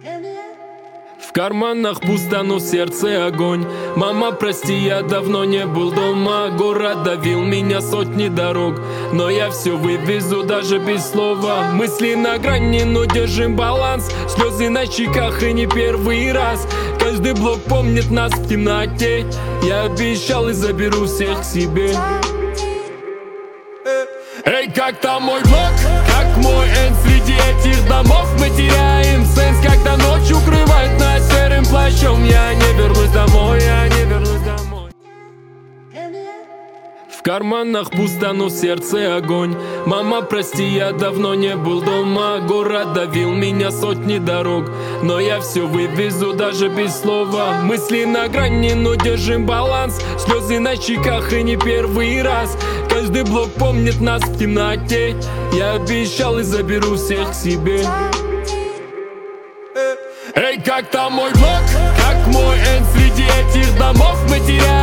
В карманах пусто, но в сердце огонь. Мама, прости, я давно не был дома. Город давил меня сотни дорог, но я все вывезу даже без слова. Мысли на грани, но держим баланс. Слезы на щеках и не первый раз. Каждый блок помнит нас в темноте. Я обещал и заберу всех к себе. Эй, как там мой блок? Как мой энд среди этих домов? Мы теряем сенс, когда ночь укрывает нас серым плащом. Я не вернусь домой, я не вернусь домой. В карманах пусто, но в сердце огонь. Мама, прости, я давно не был дома. Город давил меня сотни дорог, но я все вывезу даже без слова. Мысли на грани, но держим баланс. Слезы на щеках и не первый раз. Каждый блок помнит нас в темноте. Я обещал и заберу всех к себе. Эй, как там мой блок? Как мой энд среди этих домов? Мы теряем